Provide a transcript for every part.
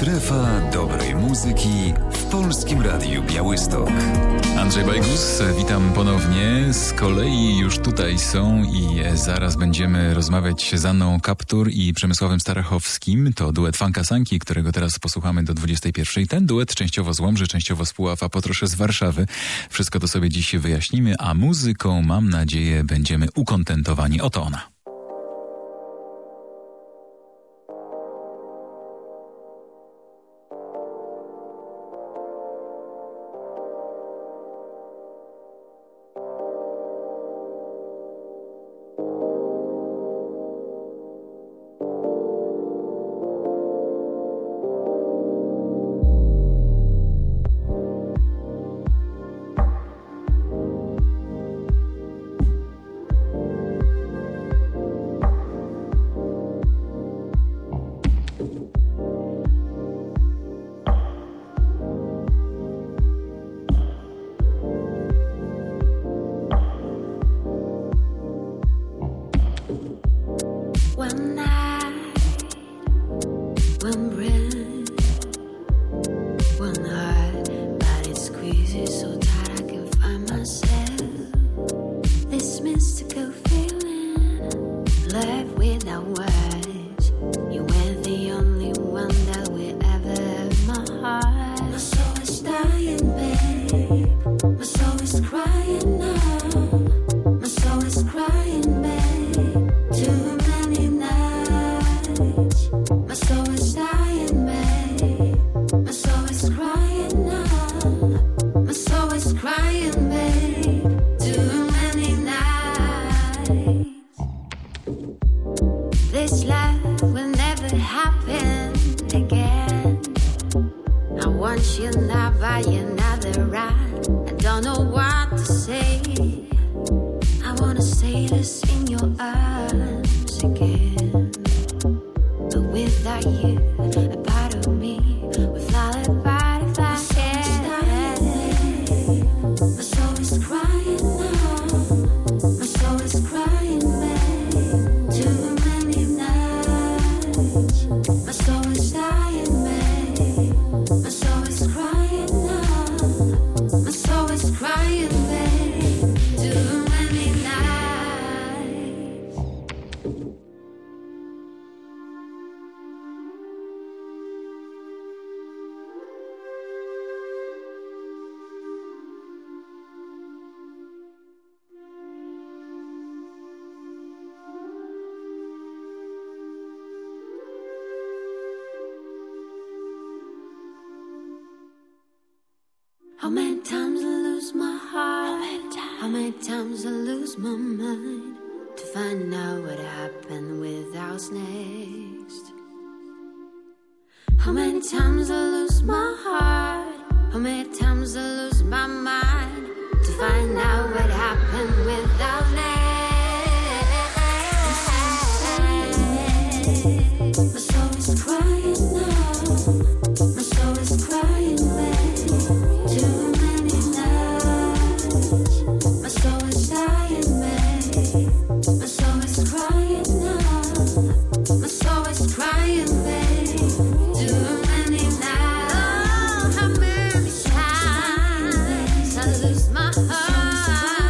Strefa dobrej muzyki w Polskim Radiu Białystok. Andrzej Bajgus, witam ponownie. Z kolei już tutaj są i zaraz będziemy rozmawiać z Anną Kaptur i Przemysławem Starachowskim. To duet Funkasanki, którego teraz posłuchamy do 21. Ten duet częściowo z Łomży, częściowo z Puław, a po trosze z Warszawy. Wszystko to sobie dziś wyjaśnimy, a muzyką, mam nadzieję, będziemy ukontentowani. Oto ona. One night, one breath, one heart, but it squeezes so tight I can find myself. This mystical feeling, love without words. You were the only one that will ever have my heart. My soul is dying, babe. My soul is crying now. My soul is crying, babe. Too many nights. My soul is dying, babe. My soul is crying now. My soul is crying, babe. Too many nights. This love will never happen again. I want you now by another ride. I don't know what to say. I wanna say this in your arms again. But without you, a part of me will fall apart if I can. My soul is crying now. My soul is crying, babe. Too many nights. My soul is dying, babe. My soul is crying now. My soul is crying, babe. Too many nights. How many times I lose my heart? How many times I lose my mind to find out what happened with us next? How many times I lose my heart? How many times I lose my mind to find out what happened with us next? My soul is crying now. My soul is crying, babe. Too many nights. My soul is dying, babe. My soul is crying now. My soul is crying, babe. Too many nights. Oh, how many times I lose my heart?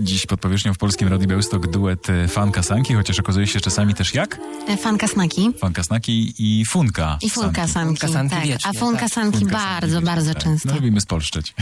Dziś pod powierzchnią w Polskim Radiu Białystok duet Funka Sanki, chociaż okazuje się czasami też jak? Funka Snaki. Funka Snaki i Funka I Funka Sanki, Funka Sanki tak. wiecznie, A Funka tak. Sanki Funka bardzo, Sanki, bardzo tak. często. No, lubimy spolszczeć.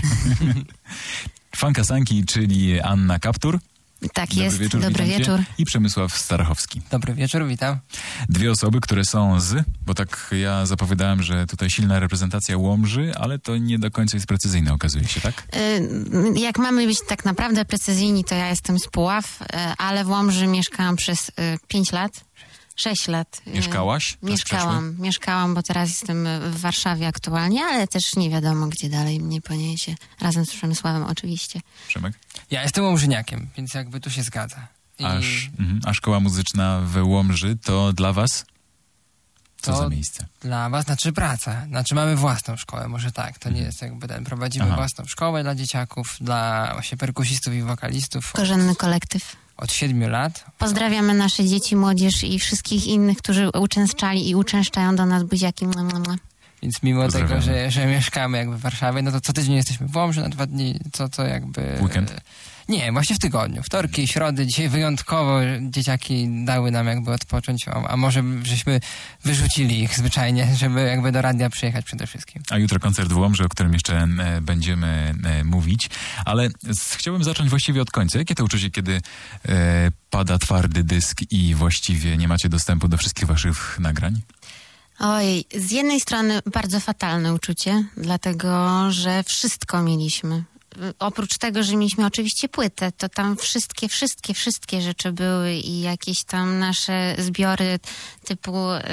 Funka Sanki, czyli Anna Kaptur. Tak jest, dobry witam cię. wieczór. I Przemysław Starachowski. Dobry wieczór, witam. Dwie osoby, które są bo tak ja zapowiadałem, że tutaj silna reprezentacja Łomży, ale to nie do końca jest precyzyjne, okazuje się, tak? Jak mamy być tak naprawdę precyzyjni, to ja jestem z Puław, ale w Łomży mieszkałam przez 5 lat. 6 lat. Mieszkałaś? Mieszkałam, bo teraz jestem w Warszawie aktualnie, ale też nie wiadomo, gdzie dalej mnie poniesie. Razem z Przemysławem oczywiście. Przemek? Ja jestem łomżyniakiem, więc jakby tu się zgadza. A szkoła muzyczna w Łomży to dla was? Co To za miejsce? Dla was znaczy praca. Znaczy mamy własną szkołę, może tak. To nie jest jakby prowadzimy własną szkołę dla dzieciaków, dla właśnie perkusistów i wokalistów. Korzenny kolektyw. Od 7 lat. Pozdrawiamy nasze dzieci, młodzież i wszystkich innych, którzy uczęszczali i uczęszczają do nas buziaki. Więc mimo tego, że mieszkamy jakby w Warszawie, no to co tydzień jesteśmy w Łomży na 2 dni, co jakby... Weekend? Nie, właśnie w tygodniu. Wtorki, środy. Dzisiaj wyjątkowo dzieciaki dały nam jakby odpocząć, a może żeśmy wyrzucili ich zwyczajnie, żeby jakby do radia przyjechać przede wszystkim. A jutro koncert w Łomży, o którym jeszcze będziemy mówić. Ale chciałbym zacząć właściwie od końca. Jakie to uczucie, kiedy pada twardy dysk i właściwie nie macie dostępu do wszystkich waszych nagrań? Oj, z jednej strony bardzo fatalne uczucie, dlatego, że wszystko mieliśmy. Oprócz tego, że mieliśmy oczywiście płytę, to tam wszystkie rzeczy były i jakieś tam nasze zbiory typu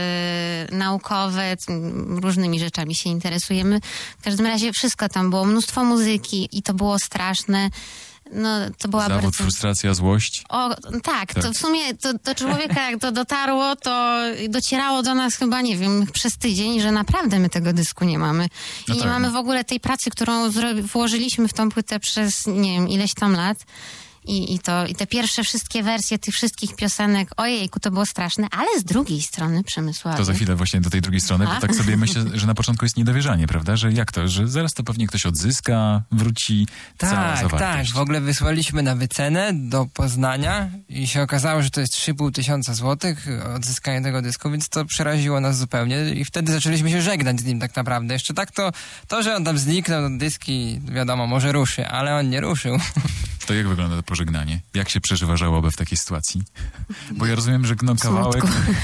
naukowe, różnymi rzeczami się interesujemy. W każdym razie wszystko tam było, mnóstwo muzyki i to było straszne. No, to była Zawód, bardzo... frustracja, złość? Tak, to w sumie do człowieka jak to dotarło, to docierało do nas chyba, nie wiem, przez tydzień, że naprawdę my tego dysku nie mamy. I nie mamy w ogóle tej pracy, którą włożyliśmy w tą płytę przez, nie wiem, ileś tam lat. I te pierwsze wszystkie wersje tych wszystkich piosenek, ojejku, to było straszne, ale z drugiej strony, Przemysławie... To za chwilę właśnie do tej drugiej strony, bo tak sobie myślę, że na początku jest niedowierzanie, prawda? Że jak to, że zaraz to pewnie ktoś odzyska, wróci cała zawartość. Tak, w ogóle wysłaliśmy na wycenę do Poznania i się okazało, że to jest 3500 złotych odzyskanie tego dysku, więc to przeraziło nas zupełnie i wtedy zaczęliśmy się żegnać z nim tak naprawdę. Jeszcze tak to że on tam zniknął, dyski, wiadomo, może ruszy, ale on nie ruszył. To jak wygląda to pożegnanie? Jak się przeżywa żałobę w takiej sytuacji? Bo ja rozumiem, że kawałek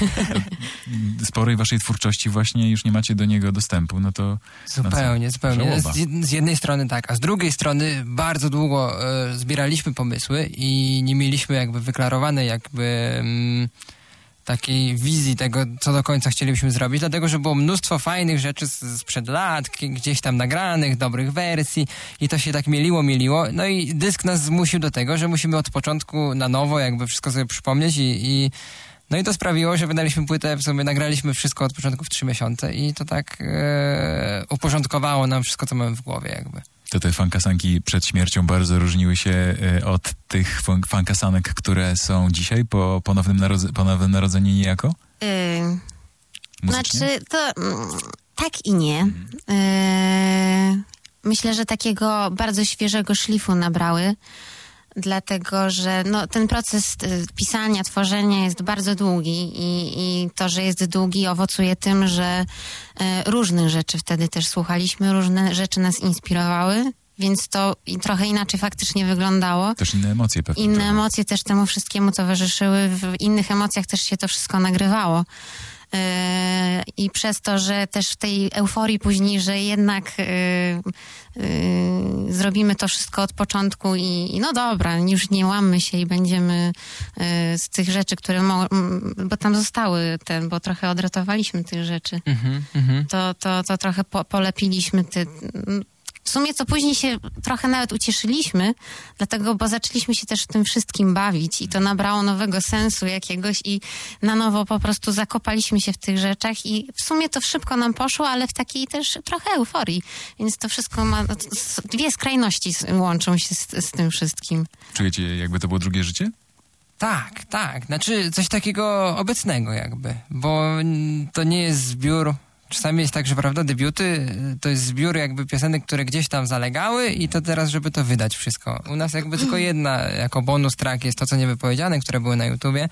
sporej waszej twórczości właśnie już nie macie do niego dostępu, no to... Zupełnie. Z jednej strony tak, a z drugiej strony bardzo długo zbieraliśmy pomysły i nie mieliśmy jakby wyklarowanej takiej wizji tego, co do końca chcielibyśmy zrobić, dlatego, że było mnóstwo fajnych rzeczy sprzed lat, gdzieś tam nagranych, dobrych wersji i to się tak mieliło, no i dysk nas zmusił do tego, że musimy od początku na nowo jakby wszystko sobie przypomnieć no i to sprawiło, że wydaliśmy płytę, w sumie nagraliśmy wszystko od początku w 3 miesiące i to tak uporządkowało nam wszystko, co mamy w głowie jakby. To te funkasanki przed śmiercią bardzo różniły się od tych funkasanek, które są dzisiaj po ponownym narodzeniu niejako? Znaczy, to tak i nie. Myślę, że takiego bardzo świeżego szlifu nabrały, dlatego, że ten proces pisania, tworzenia jest bardzo długi i to, że jest długi, owocuje tym, że różnych rzeczy wtedy też słuchaliśmy, różne rzeczy nas inspirowały, więc to trochę inaczej faktycznie wyglądało. Też inne emocje pewnie. Inne emocje też temu wszystkiemu towarzyszyły, w innych emocjach też się to wszystko nagrywało. I przez to, że też w tej euforii później, że jednak zrobimy to wszystko od początku i no dobra, już nie łammy się i będziemy z tych rzeczy, bo tam zostały bo trochę odratowaliśmy tych rzeczy, to trochę polepiliśmy w sumie co później się trochę nawet ucieszyliśmy, dlatego, bo zaczęliśmy się też w tym wszystkim bawić i to nabrało nowego sensu jakiegoś i na nowo po prostu zakopaliśmy się w tych rzeczach i w sumie to szybko nam poszło, ale w takiej też trochę euforii, więc to wszystko dwie skrajności łączą się z tym wszystkim. Czujecie, jakby to było drugie życie? Tak, znaczy coś takiego obecnego jakby, bo to nie jest zbiór, czasami jest tak, że prawda, debiuty to jest zbiór jakby piosenek, które gdzieś tam zalegały i to teraz, żeby to wydać wszystko. U nas jakby tylko jedna, jako bonus track jest to, co niewypowiedziane, które były na YouTubie,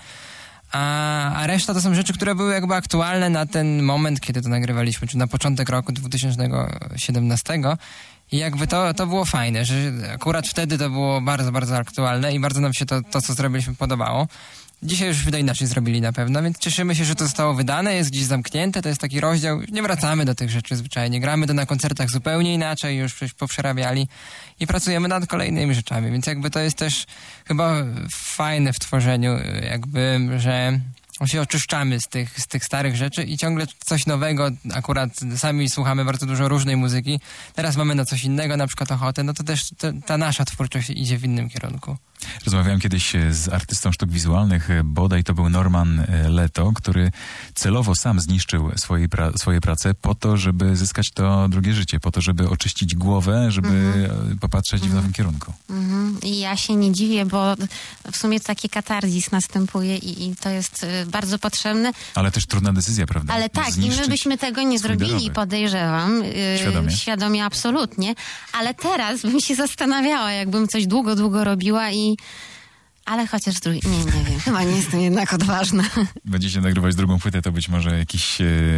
a reszta to są rzeczy, które były jakby aktualne na ten moment, kiedy to nagrywaliśmy, czy na początek roku 2017. I jakby to było fajne, że akurat wtedy to było bardzo, bardzo aktualne i bardzo nam się to co zrobiliśmy, podobało. Dzisiaj już to inaczej zrobili na pewno, więc cieszymy się, że to zostało wydane, jest gdzieś zamknięte, to jest taki rozdział, nie wracamy do tych rzeczy zwyczajnie, gramy to na koncertach zupełnie inaczej, już poprzerabiali i pracujemy nad kolejnymi rzeczami, więc jakby to jest też chyba fajne w tworzeniu, jakby, że się oczyszczamy z tych starych rzeczy i ciągle coś nowego, akurat sami słuchamy bardzo dużo różnej muzyki, teraz mamy na coś innego, na przykład ochotę, no to też ta nasza twórczość idzie w innym kierunku. Rozmawiałem kiedyś z artystą sztuk wizualnych, bodaj to był Norman Leto, który celowo sam zniszczył swoje prace po to, żeby zyskać to drugie życie, po to, żeby oczyścić głowę, żeby popatrzeć w nowym kierunku. I ja się nie dziwię, bo w sumie taki katarzis następuje i to jest bardzo potrzebne. Ale też trudna decyzja, prawda? Ale tak, i my byśmy tego nie zrobili, dorobek. Podejrzewam. Świadomie, absolutnie. Ale teraz bym się zastanawiała, jakbym coś długo robiła ale chociaż nie wiem, chyba nie jestem jednak odważna. Będziecie nagrywać drugą płytę, to być może jakiś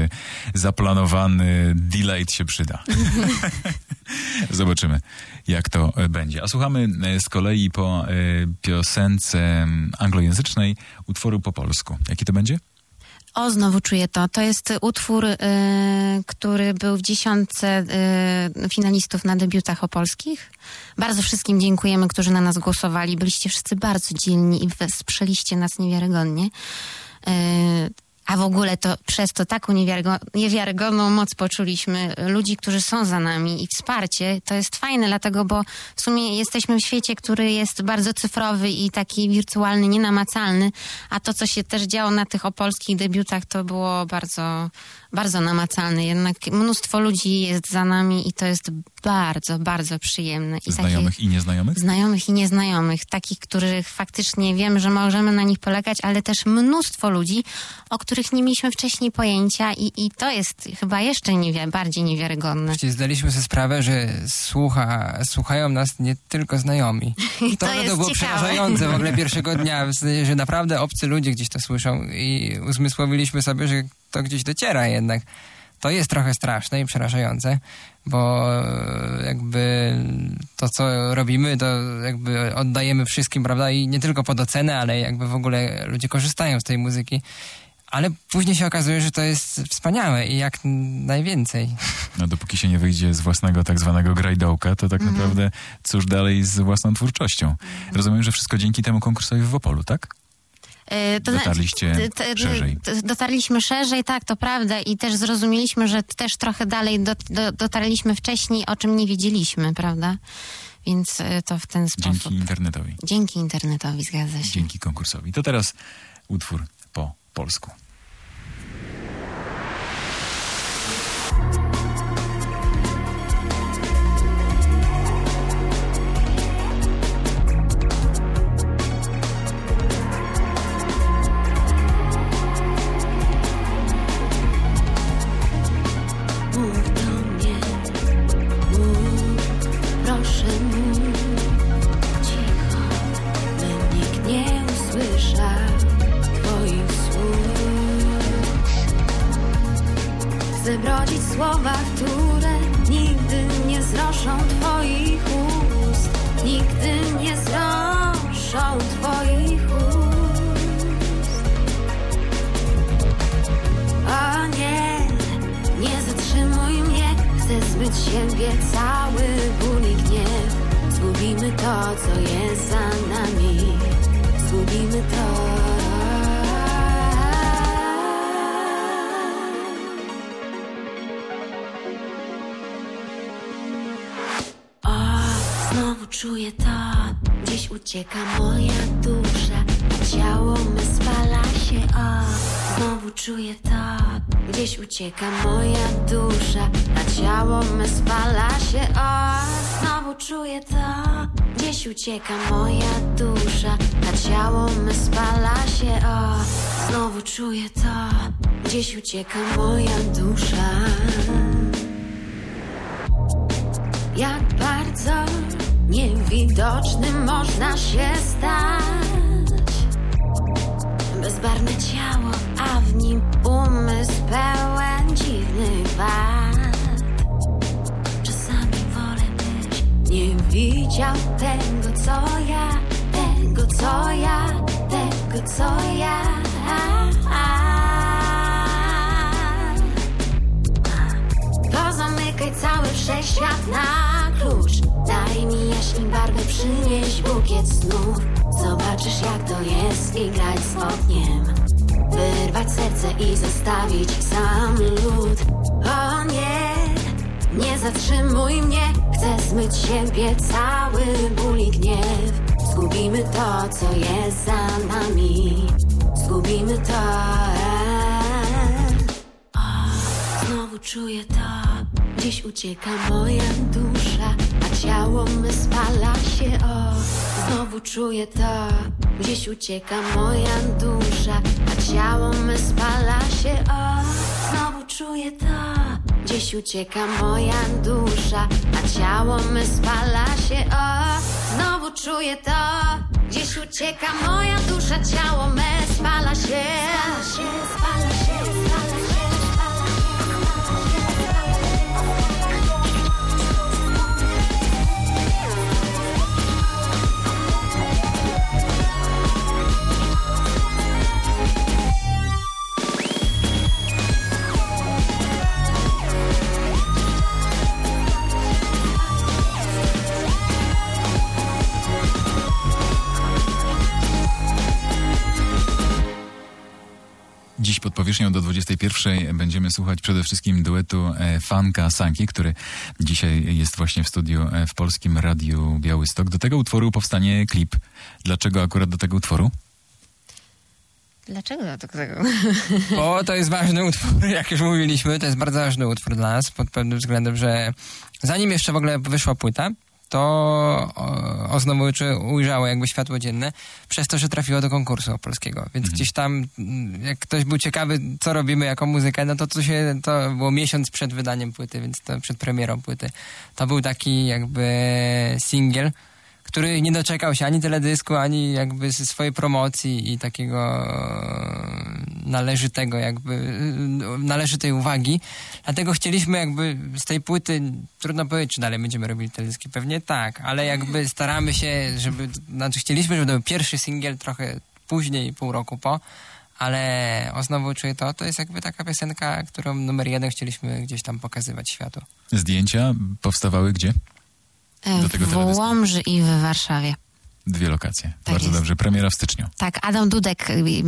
zaplanowany delay się przyda. Zobaczymy, jak to będzie. A słuchamy z kolei po piosence anglojęzycznej utworu po polsku. Jaki to będzie? O, znowu czuję to. To jest utwór, który był w 10 finalistów na debiutach opolskich. Bardzo wszystkim dziękujemy, którzy na nas głosowali. Byliście wszyscy bardzo dzielni i wesprzeliście nas niewiarygodnie. A w ogóle to przez to taką niewiarygodną moc poczuliśmy ludzi, którzy są za nami i wsparcie. To jest fajne, dlatego, bo w sumie jesteśmy w świecie, który jest bardzo cyfrowy i taki wirtualny, nienamacalny, a to, co się też działo na tych opolskich debiutach, to było bardzo, bardzo namacalne. Jednak mnóstwo ludzi jest za nami i to jest bardzo, bardzo przyjemne. I znajomych i nieznajomych? Znajomych i nieznajomych. Takich, których faktycznie wiemy, że możemy na nich polegać, ale też mnóstwo ludzi, o których nie mieliśmy wcześniej pojęcia i to jest chyba jeszcze bardziej niewiarygodne. Przecież zdaliśmy sobie sprawę, że słuchają nas nie tylko znajomi. To było ciekawe. przerażające w ogóle pierwszego dnia, że naprawdę obcy ludzie gdzieś to słyszą i uzmysłowiliśmy sobie, że to gdzieś dociera jednak. To jest trochę straszne i przerażające, bo jakby to, co robimy, to jakby oddajemy wszystkim, prawda? I nie tylko pod ocenę, ale jakby w ogóle ludzie korzystają z tej muzyki. Ale później się okazuje, że to jest wspaniałe i jak najwięcej. No dopóki się nie wyjdzie z własnego tak zwanego grajdołka, to tak naprawdę cóż dalej z własną twórczością. Rozumiem, że wszystko dzięki temu konkursowi w Opolu, tak? Dotarliście szerzej. Dotarliśmy szerzej, tak, to prawda i też zrozumieliśmy, że też trochę dalej dotarliśmy wcześniej, o czym nie wiedzieliśmy, prawda? Więc to w ten sposób. Dzięki internetowi. Dzięki internetowi, zgadza się. Dzięki konkursowi. To teraz utwór po polsku. Zebrodzić słowa, które nigdy nie wznoszą twoich ust, nigdy nie wznoszą twoich ust. O nie, nie zatrzymuj mnie, chcę zbyć siebie cały ból i gniew. Zgubimy to, co jest za nami, zgubimy to. Znowu czuję to, gdzieś ucieka moja dusza, a ciało me spala się, znowu czuję to, gdzieś ucieka moja dusza, a ciało me spala się, znowu czuję to, gdzieś ucieka moja dusza, a ciało me spala się, Znowu czuję to, gdzieś ucieka moja dusza. Jak bardzo niewidocznym można się stać. Bezbarwne ciało, a w nim umysł pełen dziwnych wad. Czasami wolę, byś nie widział tego, co ja, tego, co ja, tego, co ja. Pozamykaj cały wszechświat na klucz. Daj mi jaśniej barwę, przynieś bukiet snów. Zobaczysz, jak to jest i grać z ogniem. Wyrwać serce i zostawić sam lód. O nie, nie zatrzymuj mnie. Chcę zmyć siebie cały ból i gniew. Zgubimy to, co jest za nami. Zgubimy to. Znowu czuję to, gdzieś ucieka moja dusza, a ciało me spala się, Znowu czuję to, gdzieś ucieka moja dusza, a ciało me spala się, Znowu czuję to, gdzieś ucieka moja dusza, a ciało me spala się, Znowu czuję to, gdzieś ucieka moja dusza, ciało me spala się, spala się, spala się, spala się. Dziś pod powierzchnią do 21 będziemy słuchać przede wszystkim duetu Funka Sanki, który dzisiaj jest właśnie w studiu w Polskim Radiu Białystok. Do tego utworu powstanie klip. Dlaczego akurat do tego utworu? Dlaczego do tego? Bo to jest ważny utwór, jak już mówiliśmy, to jest bardzo ważny utwór dla nas, pod pewnym względem, że zanim jeszcze w ogóle wyszła płyta, to Znowu ujrzało jakby światło dzienne przez to, że trafiło do konkursu opolskiego. Więc gdzieś tam, jak ktoś był ciekawy, co robimy jako muzykę, no to było miesiąc przed wydaniem płyty, więc to przed premierą płyty. To był taki jakby singiel, który nie doczekał się ani teledysku, ani jakby swojej promocji i takiego należytej uwagi. Dlatego chcieliśmy jakby z tej płyty, trudno powiedzieć, czy dalej będziemy robili teledyski, pewnie tak, ale jakby staramy się, chcieliśmy, żeby to był pierwszy singiel trochę później, pół roku po, ale Znowu czuję to jest jakby taka piosenka, którą numer 1 chcieliśmy gdzieś tam pokazywać światu. Zdjęcia powstawały gdzie? W Łomży i w Warszawie. 2 lokacje. Tak Bardzo jest. dobrze. Premiera w styczniu. Tak, Adam Dudek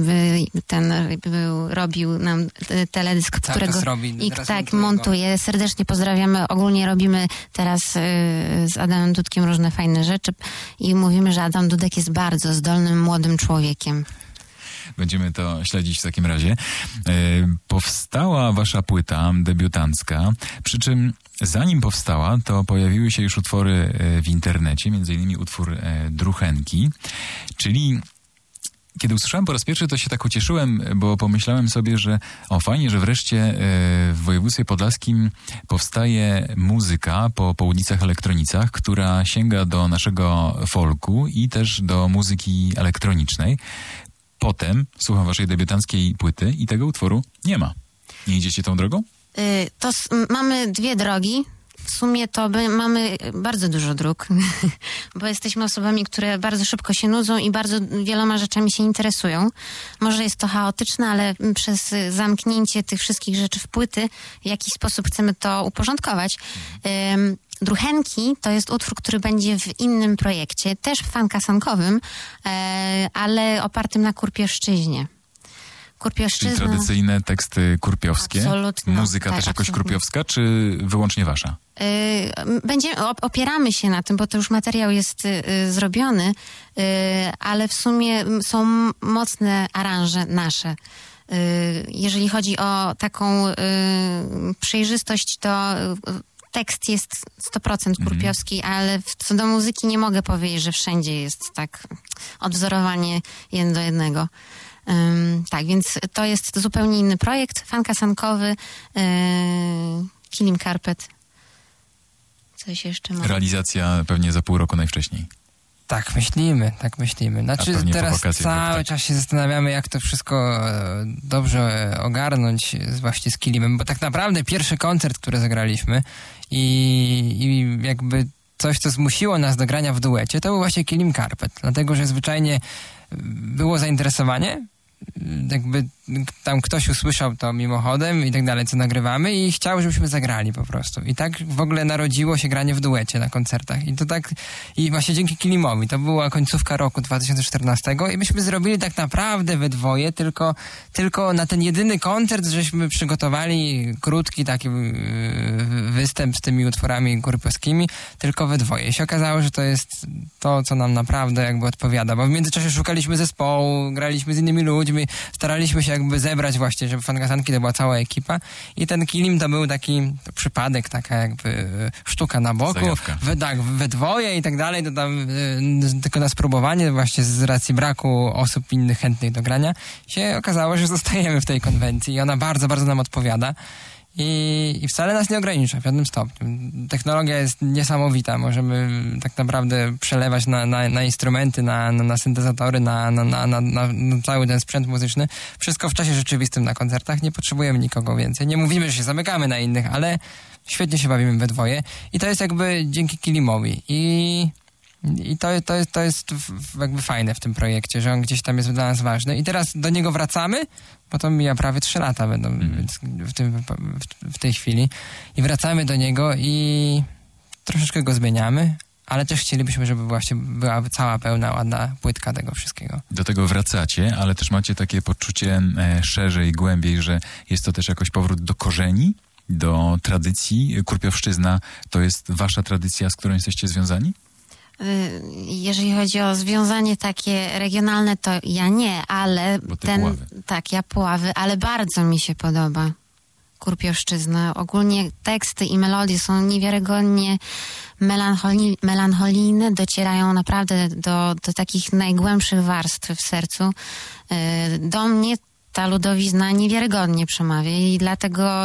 robił nam teledysk, którego montuje. Serdecznie pozdrawiamy. Ogólnie robimy teraz z Adamem Dudkiem różne fajne rzeczy i mówimy, że Adam Dudek jest bardzo zdolnym, młodym człowiekiem. Będziemy to śledzić w takim razie. Powstała wasza płyta debiutancka, przy czym zanim powstała, to pojawiły się już utwory w internecie, między innymi utwór Druchenki, czyli kiedy usłyszałem po raz pierwszy, to się tak ucieszyłem, bo pomyślałem sobie, że fajnie, że wreszcie w województwie podlaskim powstaje muzyka po południcach, elektronicach, która sięga do naszego folku i też do muzyki elektronicznej. Potem słucham waszej debiutanckiej płyty i tego utworu nie ma. Nie idziecie tą drogą? Mamy 2 drogi. W sumie to mamy bardzo dużo dróg, bo jesteśmy osobami, które bardzo szybko się nudzą i bardzo wieloma rzeczami się interesują. Może jest to chaotyczne, ale przez zamknięcie tych wszystkich rzeczy w płyty w jakiś sposób chcemy to uporządkować. Druchenki to jest utwór, który będzie w innym projekcie, też funkasankowym, ale opartym na kurpiowszczyźnie. Czyli tradycyjne teksty kurpiowskie? Absolutnie. Muzyka też jakoś kurpiowska, czy wyłącznie wasza? Opieramy się na tym, bo to już materiał jest zrobiony, ale w sumie są mocne aranże nasze. Jeżeli chodzi o taką przejrzystość, to tekst jest 100% kurpiowski, ale co do muzyki nie mogę powiedzieć, że wszędzie jest tak odwzorowanie 1 do 1. Tak, więc to jest zupełnie inny projekt, fankasankowy, Kilim Carpet. Coś jeszcze ma. Realizacja pewnie za pół roku najwcześniej. Tak myślimy. Znaczy pewnie po teraz wakacjach, cały tak. czas się zastanawiamy, jak to wszystko dobrze ogarnąć właśnie z Kilimem, bo tak naprawdę pierwszy koncert, który zagraliśmy i jakby coś, co zmusiło nas do grania w duecie, to był właśnie Kilim Carpet, dlatego, że zwyczajnie było zainteresowanie, jakby tam ktoś usłyszał to mimochodem i tak dalej, co nagrywamy i chciał, żebyśmy zagrali po prostu. I tak w ogóle narodziło się granie w duecie na koncertach. I to tak, i właśnie dzięki Kilimowi, to była końcówka roku 2014 i myśmy zrobili tak naprawdę we dwoje, tylko na ten jedyny koncert, żeśmy przygotowali krótki taki występ z tymi utworami kurpiowskimi, tylko we dwoje. I się okazało, że to jest to, co nam naprawdę jakby odpowiada, bo w międzyczasie szukaliśmy zespołu, graliśmy z innymi ludźmi, staraliśmy się jakby zebrać właśnie, żeby fankasanki to była cała ekipa i ten Kilim to był taki przypadek, taka jakby sztuka na boku, we dwoje i tak dalej, to tam tylko na spróbowanie właśnie z racji braku osób innych chętnych do grania się okazało, że zostajemy w tej konwencji i ona bardzo, bardzo nam odpowiada. I wcale nas nie ogranicza w żadnym stopniu. Technologia jest niesamowita. Możemy tak naprawdę przelewać na instrumenty, na syntezatory, na cały ten sprzęt muzyczny. Wszystko w czasie rzeczywistym na koncertach. Nie potrzebujemy nikogo więcej. Nie mówimy, że się zamykamy na innych, ale świetnie się bawimy we dwoje. I to jest jakby dzięki Kilimowi. I to jest jakby fajne w tym projekcie, że on gdzieś tam jest dla nas ważny. I teraz do niego wracamy, bo to mija prawie 3 lata będą więc w tej chwili. I wracamy do niego i troszeczkę go zmieniamy, ale też chcielibyśmy, żeby właśnie była cała pełna, ładna płytka tego wszystkiego. Do tego wracacie, ale też macie takie poczucie szerzej, głębiej, że jest to też jakoś powrót do korzeni, do tradycji. Kurpiowszczyzna to jest wasza tradycja, z którą jesteście związani? Jeżeli chodzi o związanie takie regionalne, to ja nie, ale Puławy. Tak, ja Puławy, ale bardzo mi się podoba Kurpiowszczyzna. Ogólnie teksty i melodie są niewiarygodnie melancholijne, docierają naprawdę do takich najgłębszych warstw w sercu. Do mnie ta ludowizna niewiarygodnie przemawia i dlatego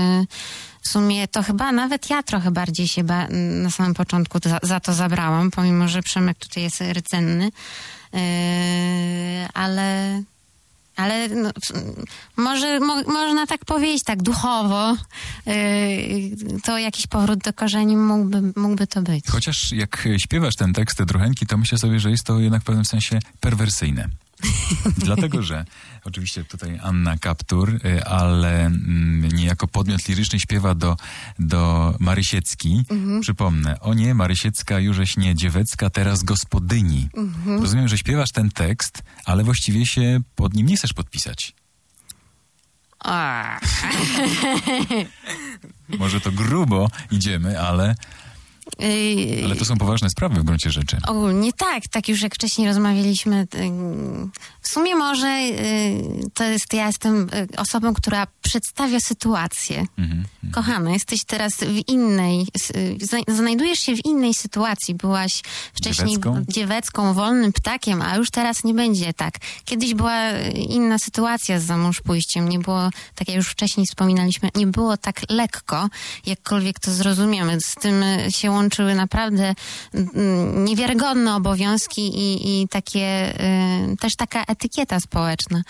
w sumie to chyba nawet ja trochę bardziej się na samym początku za to zabrałam, pomimo że Przemek tutaj jest rdzenny, ale no, można tak powiedzieć, tak duchowo, to jakiś powrót do korzeni mógłby to być. Chociaż jak śpiewasz ten tekst, te druchenki, to myślę sobie, że jest to jednak w pewnym sensie perwersyjne. Dlatego, że oczywiście tutaj Anna Kaptur, ale niejako podmiot liryczny śpiewa do Marysiecki. Przypomnę, o nie, Marysiecka jużeś nie dziewecka, teraz gospodyni. Rozumiem, że śpiewasz ten tekst, ale właściwie się pod nim nie chcesz podpisać. Może to grubo idziemy, ale to są poważne sprawy w gruncie rzeczy. Ogólnie tak już jak wcześniej rozmawialiśmy. W sumie może ja jestem osobą, która przedstawia sytuację. Kochana, jesteś teraz znajdujesz się w innej sytuacji. Byłaś wcześniej dziewecką, wolnym ptakiem, a już teraz nie będzie tak. Kiedyś była inna sytuacja z zamąż pójściem. Nie było, tak jak już wcześniej wspominaliśmy, nie było tak lekko, jakkolwiek to zrozumiemy. Z tym się łączyły naprawdę niewiarygodne obowiązki i takie, też taka etykieta społeczna.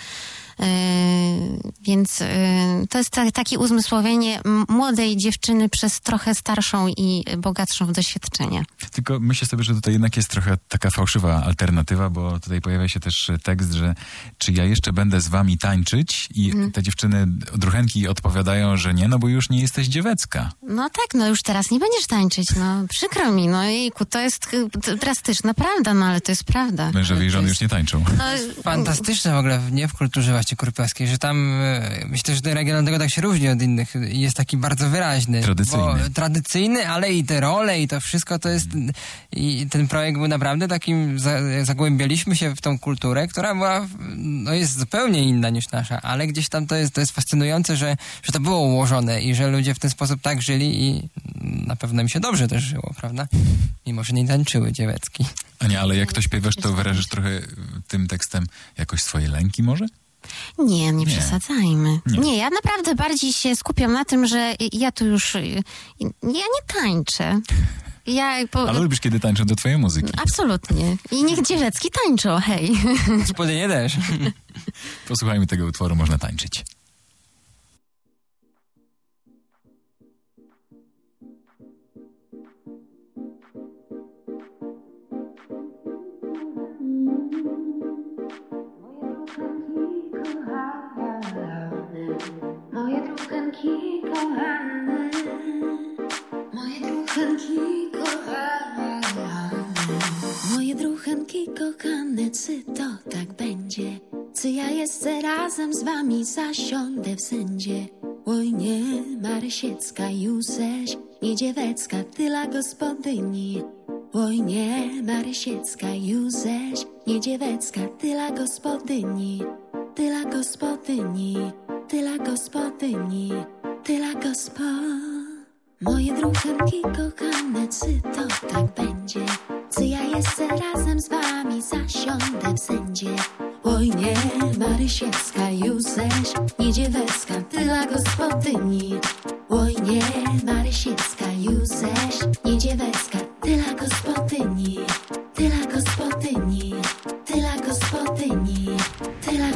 Więc to jest takie uzmysłowienie młodej dziewczyny przez trochę starszą i bogatszą w doświadczenia. Tylko myślę sobie, że tutaj jednak jest trochę taka fałszywa alternatywa, bo tutaj pojawia się też tekst, że czy ja jeszcze będę z wami tańczyć? I te dziewczyny, druchenki odpowiadają, że nie, no bo już nie jesteś dziewecka. No tak, no już teraz nie będziesz tańczyć, no przykro mi, no jejku, to jest drastyczna prawda, no ale to jest prawda. Mężowie i żony już nie tańczą. No, fantastyczne w ogóle, nie, w kulturze właśnie kurpiowskiej, że tam myślę, że ten region od tego tak się różni od innych. Jest taki bardzo wyraźny. Tradycyjny, ale i te role i to wszystko to jest i ten projekt był naprawdę takim, zagłębialiśmy się w tą kulturę, która była, no jest zupełnie inna niż nasza, ale gdzieś tam to jest fascynujące, że to było ułożone i że ludzie w ten sposób tak żyli i na pewno mi się dobrze też żyło, prawda? Mimo, że nie tańczyły dziewecki. Ania, ale jak to śpiewasz, to wyrażasz trochę tym tekstem jakoś swoje lęki może? Nie przesadzajmy. Nie, ja naprawdę bardziej się skupiam na tym, że ja tu już... Ja nie tańczę. Ale lubisz, kiedy tańczą do twojej muzyki. Absolutnie. I niech dzieweczki tańczą, hej. Gospodynie też. Posłuchajmy tego utworu, można tańczyć. Moje druchenki kochane, moje druchenki kochane, moje druchenki kochane, czy to tak będzie? Czy ja jeszcze razem z wami zasiądę w sędzie? Oj nie, Marysiecka Józeś, nie dziewecka, tyla gospodyni. Oj nie, Marysiecka Józeś, nie dziewecka, tyla gospodyni. Tyla gospodyni, tyla gospodyni, tyla Moje druchenki kochane, czy to tak będzie? Czy ja jeszcze razem z wami zasiądę w sędzie? Oj nie, Marysiecka Józeś, nie dziewecka, tyla gospodyni. Oj nie, Marysiecka Józeś, nie dziewecka, tyla gospodyni. Tyla gospodyni, tyla gospodyni, tyla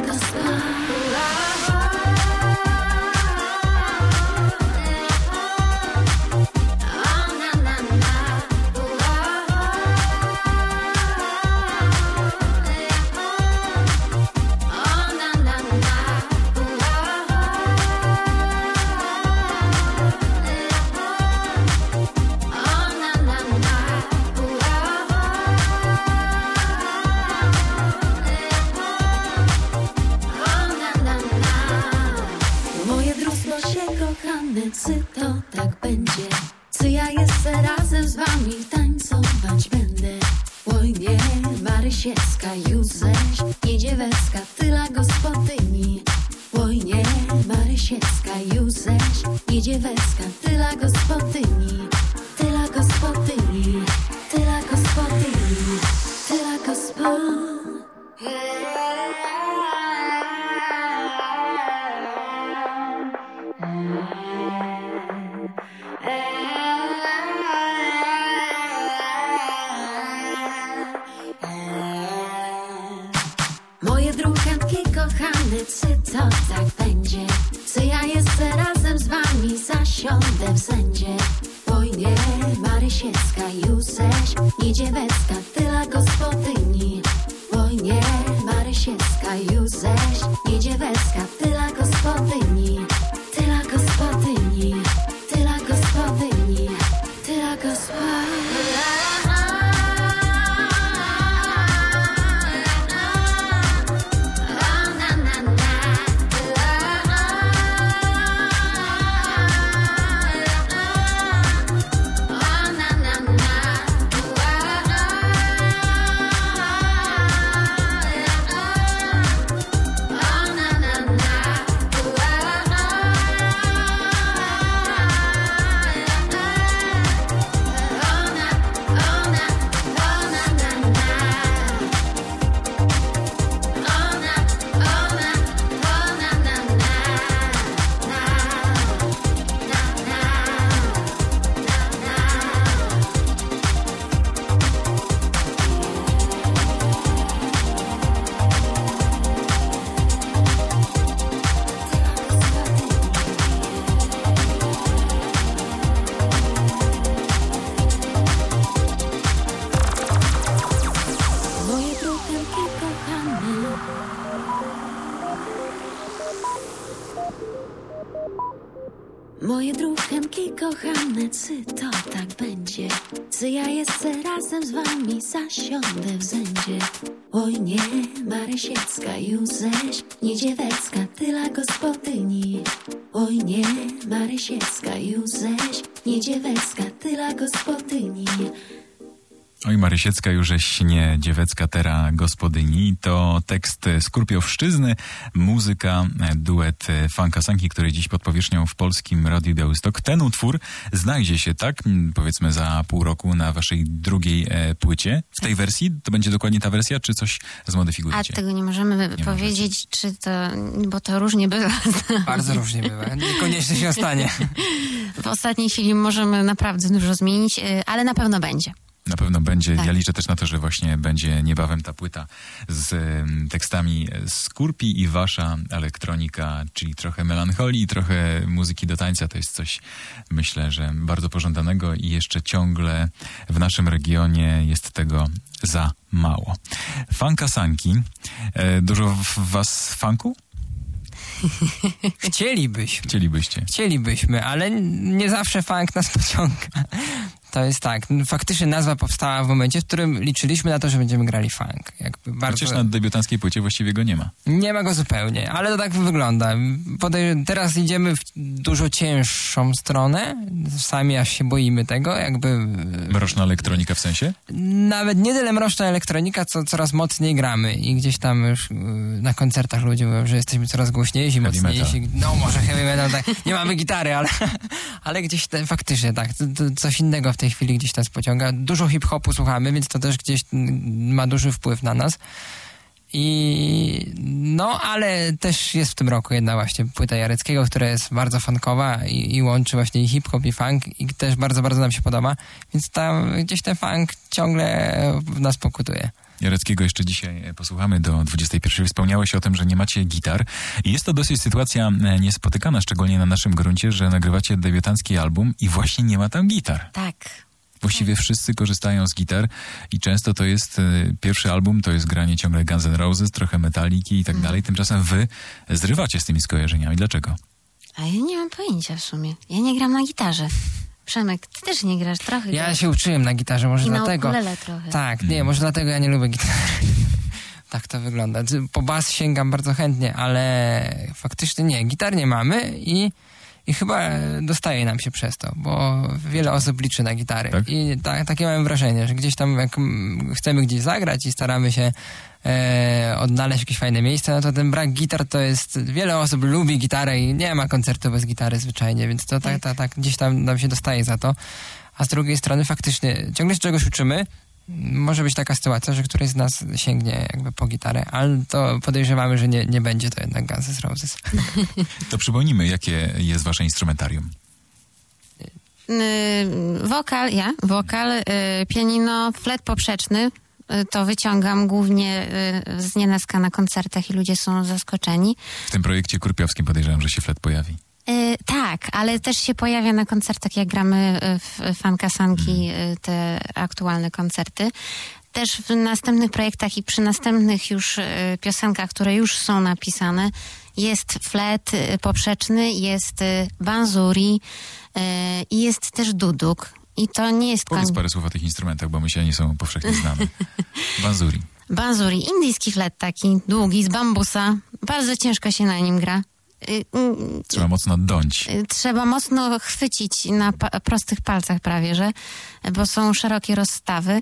czy to tak będzie? Czy ja jeszcze razem z wami tańcować będę? Oj nie, Marysiecka Józeś, nie dziewecka, tyla gospodyni. Oj nie, Marysiecka Józeś, nie dziewecka, tyla gospodyni. Tyla gospodyni, tyla gospodyni, tyla gospodyni. Moje druchętki kochane, czy to tak będzie? Czy ja jeszcze razem z wami zasiądę w sędzie? Oj nie, Marysiecka Józeś, nie dziewecka, tyla gospodyni. Oj nie, Marysiecka Józeś, nie dziewecka, tyla gospodyni. Tyla gospodyni, tyla gospodyni, tyla gospodyni. Moje druchętki kochane, czy to tak będzie? Czy ja jeszcze razem z wami zasiądę w sędzie? Oj nie, Marysiecka Józeś, nie dziewecka, tyla gospodyni. Oj nie, Marysiecka Józeś, nie dziewecka, tyla gospodyni. Oj, Marysiecka jurześ nie dziewecka tera gospodyni. To tekst Skurpiowszczyzny, muzyka, duet Funkasanki, który dziś pod powierzchnią w Polskim Radiu Białystok. Ten utwór znajdzie się, tak, powiedzmy za pół roku na waszej drugiej płycie. W tej wersji? To będzie dokładnie ta wersja, czy coś zmodyfikujecie? A tego nie możemy powiedzieć, czy to, bo to różnie bywa. Bardzo różnie bywa. Niekoniecznie się ostanie. W ostatniej chwili możemy naprawdę dużo zmienić, ale na pewno będzie. Na pewno będzie. Tak. Ja liczę też na to, że właśnie będzie niebawem ta płyta z tekstami Skurpi i wasza elektronika, czyli trochę melancholii, trochę muzyki do tańca. To jest coś, myślę, że bardzo pożądanego i jeszcze ciągle w naszym regionie jest tego za mało. Funkasanki. Dużo w was funku? Chcielibyśmy, ale nie zawsze funk nas pociąga. To jest tak, faktycznie nazwa powstała w momencie, w którym liczyliśmy na to, że będziemy grali funk. Jakby bardzo... Chociaż na debiutanckiej płycie właściwie go nie ma. Nie ma go zupełnie, ale to tak wygląda. Teraz idziemy w dużo cięższą stronę, sami aż się boimy tego, jakby... Mroczna elektronika w sensie? Nawet nie tyle mroczna elektronika, co coraz mocniej gramy i gdzieś tam już na koncertach ludzie mówią, że jesteśmy coraz głośniejsi, Heavy mocniejsi. metal. No może heavy metal, tak. Nie mamy gitary, ale gdzieś faktycznie tak, to coś innego w tej chwili gdzieś nas pociąga. Dużo hip-hopu słuchamy, więc to też gdzieś ma duży wpływ na nas. Ale też jest w tym roku jedna właśnie płyta Jareckiego, która jest bardzo funkowa i łączy właśnie i hip-hop i funk i też bardzo, bardzo nam się podoba. Więc tam gdzieś ten funk ciągle w nas pokutuje. Jareckiego jeszcze dzisiaj posłuchamy do 21. Wspomniałeś o tym, że nie macie gitar. I jest to dosyć sytuacja niespotykana, szczególnie na naszym gruncie, że nagrywacie debiutancki album i właśnie nie ma tam gitar. Tak. Właściwie wszyscy korzystają z gitar i często to jest pierwszy album, to jest granie ciągle Guns N' Roses, trochę Metaliki i tak dalej. Tymczasem wy zrywacie z tymi skojarzeniami. Dlaczego? A ja nie mam pojęcia w sumie. Ja nie gram na gitarze. Przemek, ty też nie grasz trochę. Ja się uczyłem na gitarze, może I dlatego. na ukulele trochę. Tak, nie, może dlatego ja nie lubię gitary. Tak to wygląda. Po bas sięgam bardzo chętnie, ale faktycznie nie, gitar nie mamy i chyba dostaje nam się przez to, bo wiele osób liczy na gitary. Tak? I takie mam wrażenie, że gdzieś tam jak chcemy gdzieś zagrać i staramy się odnaleźć jakieś fajne miejsce, no to ten brak gitar to jest... Wiele osób lubi gitarę i nie ma koncertu bez gitary zwyczajnie, więc to tak gdzieś tam nam się dostaje za to. A z drugiej strony faktycznie ciągle się czegoś uczymy. Może być taka sytuacja, że któryś z nas sięgnie jakby po gitarę, ale to podejrzewamy, że nie będzie to jednak Guns N' Roses. To przypomnijmy, jakie jest wasze instrumentarium. Wokal, pianino, flet poprzeczny. To wyciągam głównie z nienacka na koncertach i ludzie są zaskoczeni. W tym projekcie kurpiowskim podejrzewam, że się flet pojawi. Tak, ale też się pojawia na koncertach, jak gramy w Funkasanki, te aktualne koncerty. Też w następnych projektach i przy następnych już piosenkach, które już są napisane, jest flet poprzeczny, jest banzuri i jest też duduk. I to nie jest... Powiedz parę słów o tych instrumentach, bo myślę, że nie są powszechnie znane. Banzuri. Banzuri, indyjski flet taki, długi, z bambusa. Bardzo ciężko się na nim gra. Trzeba mocno dąć. Trzeba mocno chwycić na prostych palcach prawie, że, bo są szerokie rozstawy.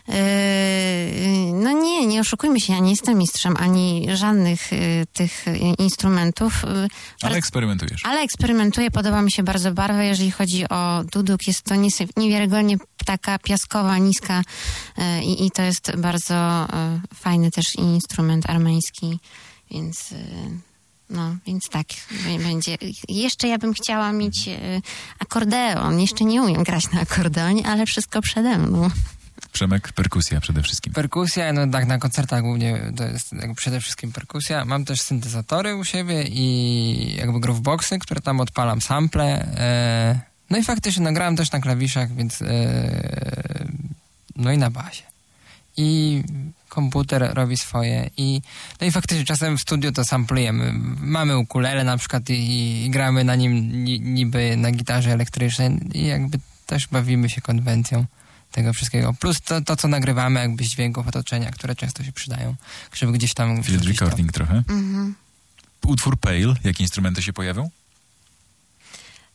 No nie oszukujmy się, ja nie jestem mistrzem ani żadnych tych instrumentów. Ale eksperymentujesz. Ale eksperymentuję, podoba mi się bardzo barwa. Jeżeli chodzi o duduk, jest to niewiarygodnie taka piaskowa, niska i to jest bardzo fajny też instrument armeński, więc... więc tak będzie. Jeszcze ja bym chciała mieć akordeon. Jeszcze nie umiem grać na akordeonie, ale wszystko przede mną. Przemek, perkusja przede wszystkim. Perkusja, no tak, na koncertach głównie to jest przede wszystkim perkusja. Mam też syntezatory u siebie i jakby grooveboxy, które tam odpalam, sample. No i faktycznie nagrałem też na klawiszach, więc no i na basie. I komputer robi swoje no i faktycznie czasem w studiu to samplujemy. Mamy ukulele na przykład i gramy na nim niby na gitarze elektrycznej i jakby też bawimy się konwencją tego wszystkiego. Plus to co nagrywamy jakby z dźwięków otoczenia, które często się przydają, żeby gdzieś tam... Field recording trochę. Utwór Pale, jakie instrumenty się pojawią?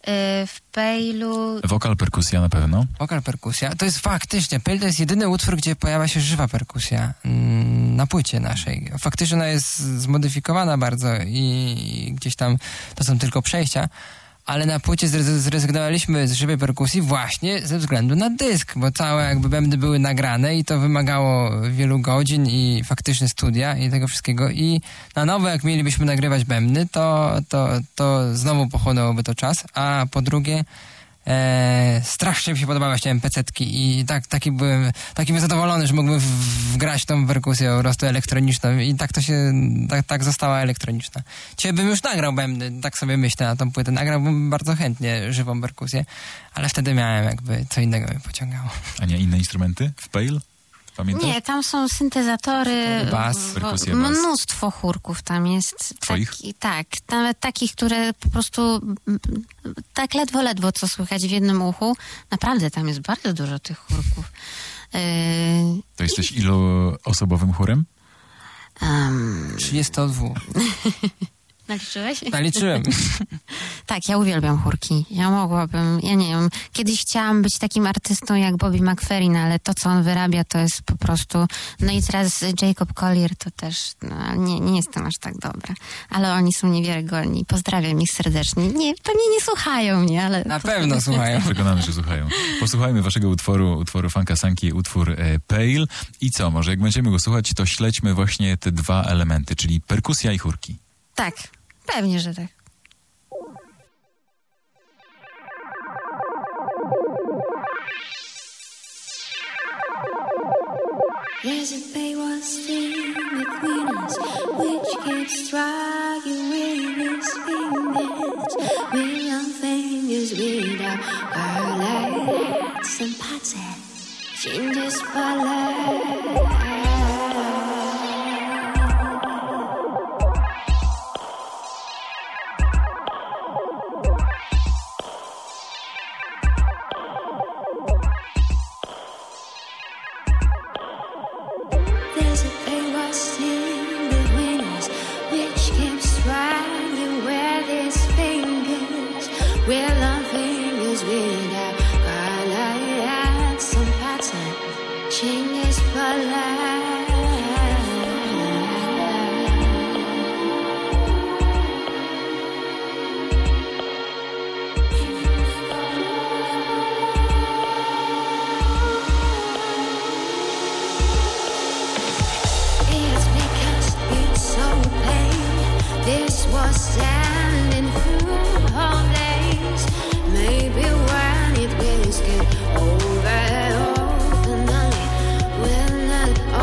W Pejlu... Wokal, perkusja na pewno. Wokal, perkusja. To jest faktycznie, Pale to jest jedyny utwór, gdzie pojawia się żywa perkusja na płycie naszej. Faktycznie ona jest zmodyfikowana bardzo i gdzieś tam to są tylko przejścia, ale na płycie zrezygnowaliśmy z żywej perkusji właśnie ze względu na dysk, bo całe jakby bębny były nagrane i to wymagało wielu godzin i faktycznie studia i tego wszystkiego i na nowo jak mielibyśmy nagrywać bębny, to znowu pochłonęłoby to czas, a po drugie strasznie mi się podobały właśnie MPC-tki i taki byłem zadowolony, że mógłbym wgrać tą perkusję po prostu elektroniczną i tak to się, tak została elektroniczna. Dzisiaj bym już nagrał bębny, tak sobie myślę na tą płytę, nagrałbym bardzo chętnie żywą perkusję, ale wtedy miałem jakby co innego mnie pociągało. A nie inne instrumenty w Pale? Pamiętasz? Nie, tam są syntezatory, bas, perkusja, bas. Mnóstwo chórków tam jest. Twoich? Tak, nawet takich, które po prostu tak ledwo co słychać w jednym uchu. Naprawdę tam jest bardzo dużo tych chórków. To jesteś iluosobowym chórem? 32. Naliczyłeś? Naliczyłem. Tak, ja uwielbiam chórki. Ja nie wiem, kiedyś chciałam być takim artystą jak Bobby McFerrin, ale to, co on wyrabia, to jest po prostu... No i teraz Jacob Collier to też... No, nie jestem aż tak dobra. Ale oni są niewiarygodni. Pozdrawiam ich serdecznie. Pewnie nie słuchają mnie, ale... Na pewno słuchają. Przekonany, że słuchają. Posłuchajmy waszego utworu Funkasanki, utwór Pale. I co, może jak będziemy go słuchać, to śledźmy właśnie te dwa elementy, czyli perkusja i chórki. Tak, pewnie, że tak. There's a Baywatch thing between us, which keeps striking with its fingers. With long fingers without highlights and pattern changes spotlight. Standing through all days, maybe when it will get over the night will not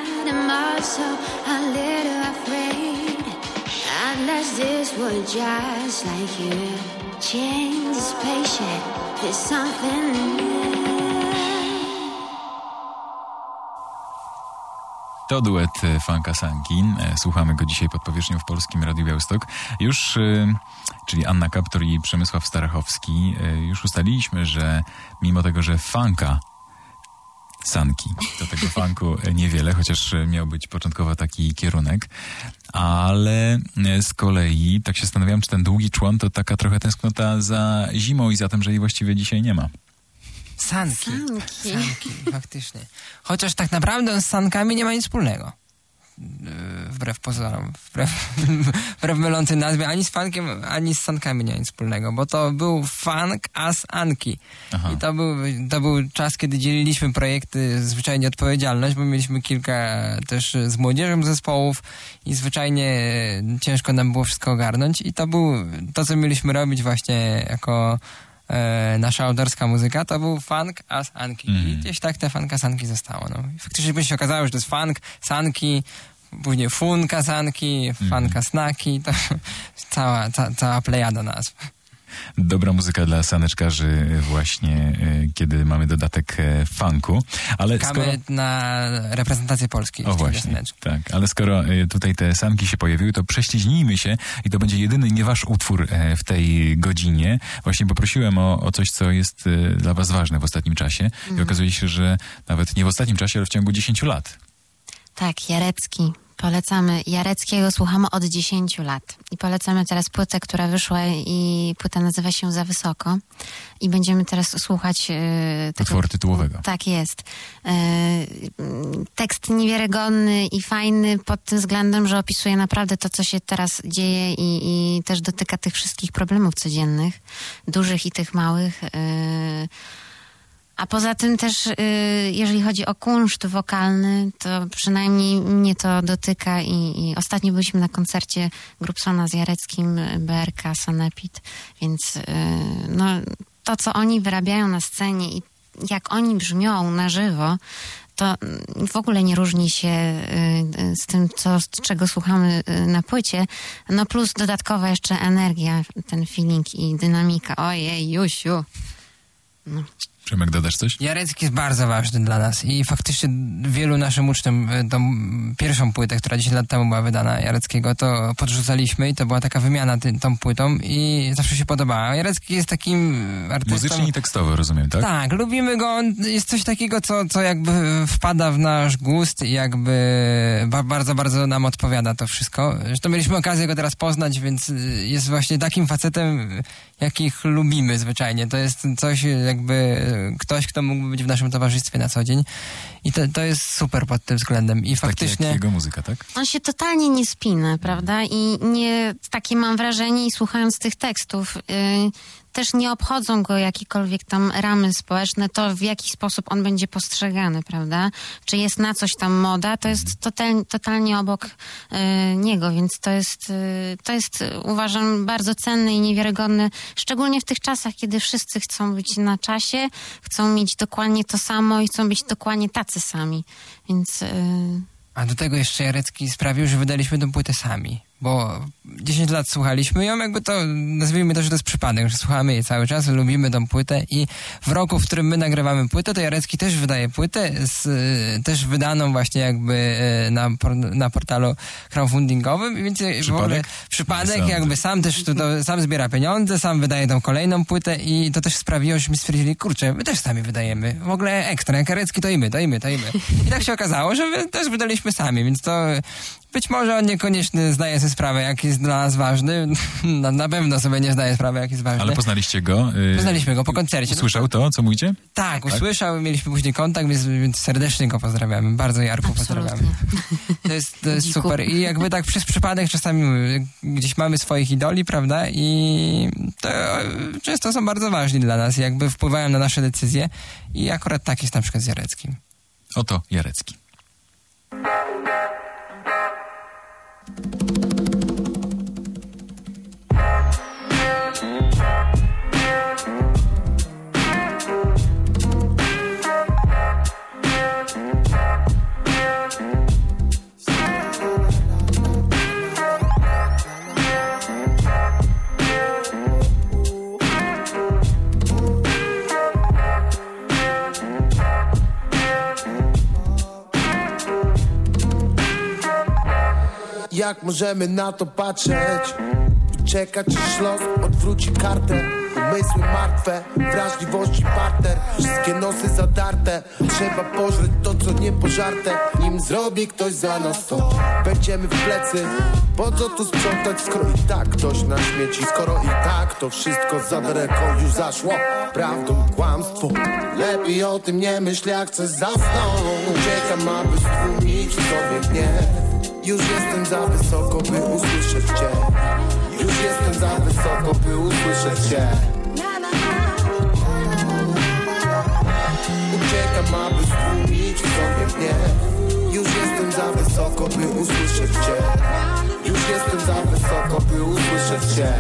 night and also a little afraid. At last this was just like you. Change is patient, there's something new. To duet Funka Sanki. Słuchamy go dzisiaj pod powierzchnią w Polskim Radiu Białystok. Już, czyli Anna Kaptur i Przemysław Starachowski, już ustaliliśmy, że mimo tego, że Funka Sanki, do tego funku niewiele, chociaż miał być początkowo taki kierunek, ale z kolei tak się zastanawiam, czy ten długi człon to taka trochę tęsknota za zimą i za tym, że jej właściwie dzisiaj nie ma. Sanki, faktycznie. Chociaż tak naprawdę z sankami nie ma nic wspólnego. Wbrew pozorom, wbrew mylącej nazwie, ani z funkiem, ani z sankami nie ma nic wspólnego, bo to był funk as Anki. Aha. I to był czas, kiedy dzieliliśmy projekty, zwyczajnie odpowiedzialność, bo mieliśmy kilka też z młodzieżą zespołów i zwyczajnie ciężko nam było wszystko ogarnąć i to, co mieliśmy robić właśnie jako nasza autorska muzyka, to był funk as Anki. I gdzieś tak te funka sanki zostało. No. I faktycznie by się okazało, że to jest funk, sanki, później funka sanki, funka snaki, to cała plejada nazw. Dobra muzyka dla saneczkarzy właśnie, kiedy mamy dodatek funku. Ale czekamy na reprezentację Polski. O właśnie, tak. Ale skoro tutaj te sanki się pojawiły, to prześliźnijmy się i to będzie jedyny nie wasz utwór w tej godzinie. Właśnie poprosiłem o coś, co jest dla was ważne w ostatnim czasie i okazuje się, że nawet nie w ostatnim czasie, ale w ciągu 10 lat. Tak, Jarecki. Polecamy. Jareckiego słuchamy od 10 lat. I polecamy teraz płytę, która wyszła i płyta nazywa się Za Wysoko. I będziemy teraz słuchać... utworu tytułowego. Tak jest. Tekst niewiarygodny i fajny pod tym względem, że opisuje naprawdę to, co się teraz dzieje i też dotyka tych wszystkich problemów codziennych. Dużych i tych małych. A poza tym też, jeżeli chodzi o kunszt wokalny, to przynajmniej mnie to dotyka i ostatnio byliśmy na koncercie Grubsona z Jareckim, BRK, Sanepid, więc no, to, co oni wyrabiają na scenie i jak oni brzmią na żywo, to w ogóle nie różni się z tym, czego słuchamy na płycie. No plus dodatkowa jeszcze energia, ten feeling i dynamika. Ojej, Jusiu. No. Przemek, dodasz coś? Jarecki jest bardzo ważny dla nas i faktycznie wielu naszym uczniom tą pierwszą płytę, która 10 lat temu była wydana Jareckiego, to podrzucali i to była taka wymiana tą płytą i zawsze się podobała. Jarecki jest takim artystą... Muzycznie i tekstowo, rozumiem, tak? Tak, lubimy go. Jest coś takiego, co jakby wpada w nasz gust i jakby bardzo, bardzo nam odpowiada to wszystko. Zresztą mieliśmy okazję go teraz poznać, więc jest właśnie takim facetem, jakich lubimy zwyczajnie. To jest coś jakby ktoś, kto mógłby być w naszym towarzystwie na co dzień. I to jest super pod tym względem. I faktycznie... Tak jak jego muzyka, tak? On się totalnie nie spina, prawda? I nie, takie mam wrażenie i słuchając tych tekstów, też nie obchodzą go jakiekolwiek tam ramy społeczne, to w jaki sposób on będzie postrzegany, prawda? Czy jest na coś tam moda, to jest totalnie obok niego, więc to jest uważam bardzo cenne i niewiarygodne, szczególnie w tych czasach, kiedy wszyscy chcą być na czasie, chcą mieć dokładnie to samo i chcą być dokładnie tacy sami, więc... A do tego jeszcze Jarecki sprawił, że wydaliśmy tę płytę sami. Bo 10 lat słuchaliśmy ją, jakby to, nazwijmy to, że to jest przypadek, że słuchamy jej cały czas, lubimy tą płytę i w roku, w którym my nagrywamy płytę, to Jarecki też wydaje płytę, też wydaną właśnie jakby na portalu crowdfundingowym, więc w ogóle przypadek jakby sam też sam zbiera pieniądze, sam wydaje tą kolejną płytę i to też sprawiło, że mi stwierdzili, kurczę, my też sami wydajemy, w ogóle ekstra, jak Jarecki to i my. I tak się okazało, że my też wydaliśmy sami, więc to być może on niekoniecznie zdaje sobie sprawę, jak jest dla nas ważny. Na pewno sobie nie zdaje sprawy, jak jest ważny. Ale poznaliście go? Poznaliśmy go po koncercie. Usłyszał to, co mówicie? Tak, usłyszał, mieliśmy później kontakt, więc serdecznie go pozdrawiamy. Bardzo Jarku pozdrawiamy. To jest super. I jakby tak przez przypadek czasami gdzieś mamy swoich idoli, prawda? I to często są bardzo ważni dla nas, jakby wpływają na nasze decyzje. I akurat tak jest na przykład z Jareckim. Oto Jarecki. Jak możemy na to patrzeć i czekać, aż los odwróci kartę? Umysły martwe, wrażliwości parter, wszystkie nosy zadarte. Trzeba pożreć to, co nie pożarte, nim zrobi ktoś za nas to. Będziemy w plecy, po co tu sprzątać, skoro i tak ktoś na śmieci. Skoro i tak to wszystko za daleko już zaszło, prawdą kłamstwo. Lepiej o tym nie myśl, jak chcę zasnąć. Uciekam, aby stłumić w sobie gniew. Już jestem za wysoko, by usłyszeć cię. Już jestem za wysoko, by usłyszeć cię. Uciekam, aby stłumić w sobie gniew. Już jestem za wysoko, by usłyszeć cię. Już jestem za wysoko, by usłyszeć cię.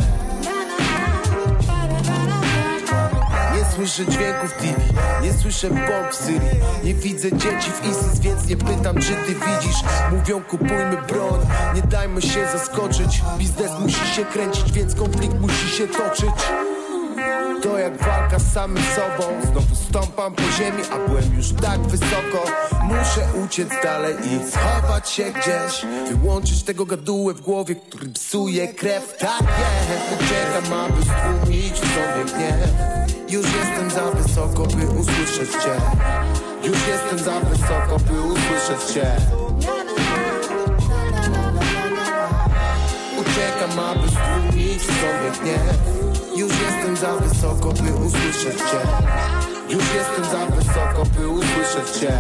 Nie słyszę dźwięków TV, nie słyszę bomb w Syrii. Nie widzę dzieci w ISIS, więc nie pytam, czy ty widzisz. Mówią, kupujmy broń, nie dajmy się zaskoczyć. Biznes musi się kręcić, więc konflikt musi się toczyć. To jak walka z samym sobą. Znowu stąpam po ziemi, a byłem już tak wysoko. Muszę uciec dalej i schować się gdzieś. Wyłączyć tego gadułę w głowie, który psuje krew. Tak jest, uciekam, aby stłumić w sobie gniew. Już jestem za wysoko, by usłyszeć cię. Już jestem za wysoko, by usłyszeć cię. Uciekam, aby stłumić w sobie gniew. Już jestem za wysoko, by usłyszeć cię. Już jestem za wysoko, by usłyszeć cię.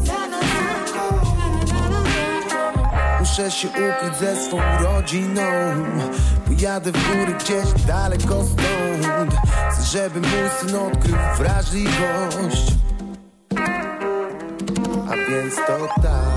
Muszę się ukryć ze swą rodziną. Pojadę w góry gdzieś daleko stąd. Chcę, żeby mój syn odkrył wrażliwość. A więc to tak.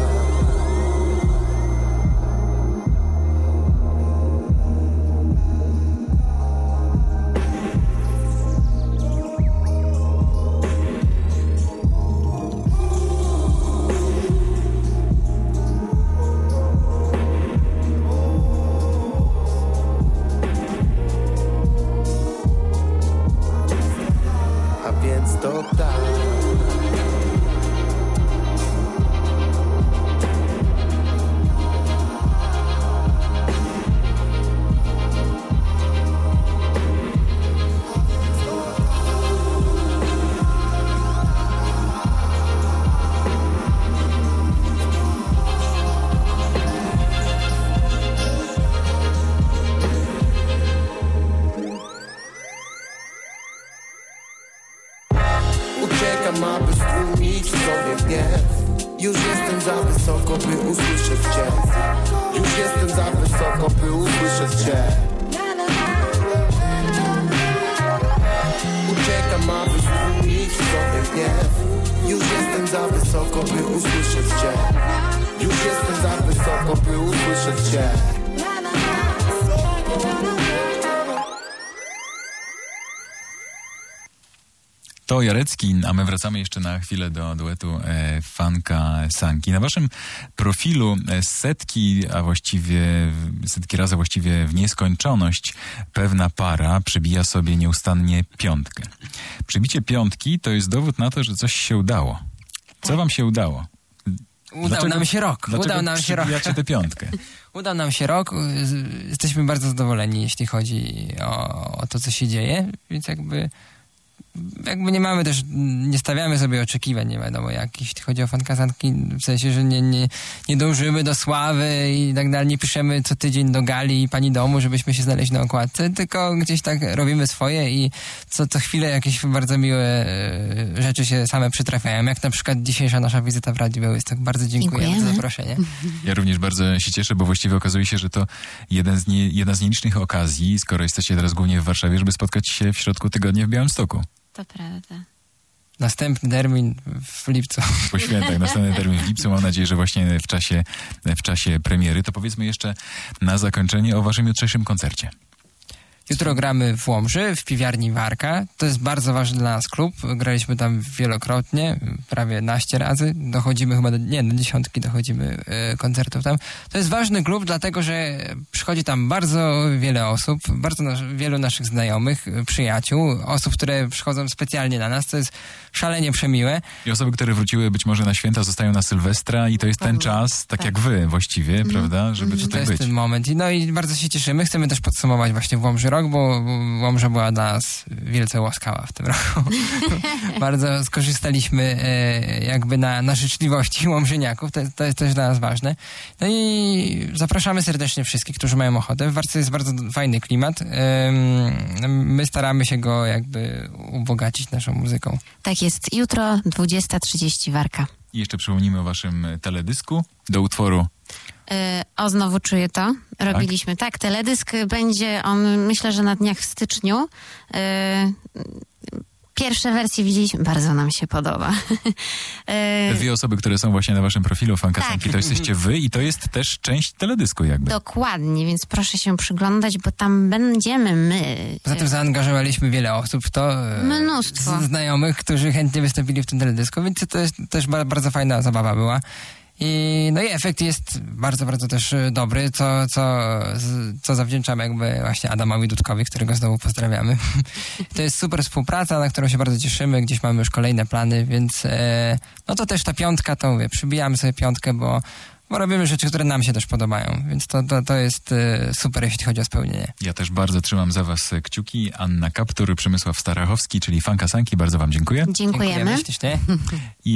Uciekam, aby stłumić w sobie gniew. Już jestem za wysoko, by usłyszeć cię. Już jestem za wysoko, by usłyszeć cię. Uciekam, aby stłumić w sobie gniew. Już jestem za wysoko, by usłyszeć cię. Już jestem za wysoko, by usłyszeć cię. To Jarecki, a my wracamy jeszcze na chwilę do duetu Funka Sanki. Na waszym profilu setki razy właściwie w nieskończoność pewna para przybija sobie nieustannie 5. Przybicie 5 to jest dowód na to, że coś się udało. Co wam się udało? Udał nam się rok. Przybijacie tę 5? Udał nam się rok. Jesteśmy bardzo zadowoleni, jeśli chodzi o to, co się dzieje. Więc jakby nie mamy też, nie stawiamy sobie oczekiwań, nie wiadomo jak, jeśli chodzi o Funka Sanki, w sensie, że nie dążymy do sławy i tak dalej, nie piszemy co tydzień do Gali i Pani Domu, żebyśmy się znaleźli na okładce, tylko gdzieś tak robimy swoje i co chwilę jakieś bardzo miłe rzeczy się same przytrafiają, jak na przykład dzisiejsza nasza wizyta w Radiu Białystok. Bardzo dziękujemy za zaproszenie. Ja również bardzo się cieszę, bo właściwie okazuje się, że to jedna z nielicznych okazji, skoro jesteście teraz głównie w Warszawie, żeby spotkać się w środku tygodnia w Białymstoku. To prawda. Następny termin w lipcu. Po świętach, następny termin w lipcu. Mam nadzieję, że właśnie w czasie premiery. To powiedzmy jeszcze na zakończenie o waszym jutrzejszym koncercie. Jutro gramy w Łomży, w piwiarni Warka. To jest bardzo ważny dla nas klub. Graliśmy tam wielokrotnie, prawie 11 razy. Dochodzimy chyba do 10 dochodzimy koncertów tam. To jest ważny klub, dlatego że przychodzi tam bardzo wiele osób, bardzo wielu naszych znajomych, przyjaciół, osób, które przychodzą specjalnie na nas. To jest szalenie przemiłe. I osoby, które wróciły być może na święta, zostają na Sylwestra i to jest ten czas, tak jak wy właściwie, prawda, żeby To tutaj jest być. ten moment. No i bardzo się cieszymy. Chcemy też podsumować właśnie w Łomży rok, bo Łomża była dla nas wielce łaskawa w tym roku. Bardzo skorzystaliśmy jakby na życzliwości łomżyniaków. To jest też dla nas ważne. No i zapraszamy serdecznie wszystkich, którzy mają ochotę. W Warce jest bardzo fajny klimat. My staramy się go jakby ubogacić naszą muzyką. Tak jest. Jutro 20:30 Warka. I jeszcze przypomnimy o waszym teledysku do utworu. Znowu czuję to. Robiliśmy. Tak, teledysk będzie on, myślę, że na dniach w styczniu. Pierwsze wersje widzieliśmy, bardzo nam się podoba. Te dwie osoby, które są właśnie na waszym profilu Fankasanki, Tak. to jesteście wy i to jest też część teledysku jakby. Dokładnie, więc proszę się przyglądać, bo tam będziemy my. Poza tym zaangażowaliśmy wiele osób w to. Mnóstwo. Znajomych, którzy chętnie wystąpili w tym teledysku, więc to jest też bardzo fajna zabawa była. No i efekt jest bardzo, bardzo też dobry, co zawdzięczamy jakby właśnie Adamowi Dudkowi, którego znowu pozdrawiamy. To jest super współpraca, na którą się bardzo cieszymy, gdzieś mamy już kolejne plany, więc no to też ta piątka, to mówię, przybijamy sobie piątkę, bo robimy rzeczy, które nam się też podobają, więc to jest super, jeśli chodzi o spełnienie. Ja też bardzo trzymam za was kciuki. Anna Kaptur, Przemysław Starachowski, czyli Fankasanki, bardzo wam dziękuję. Dziękujemy. Ślicznie.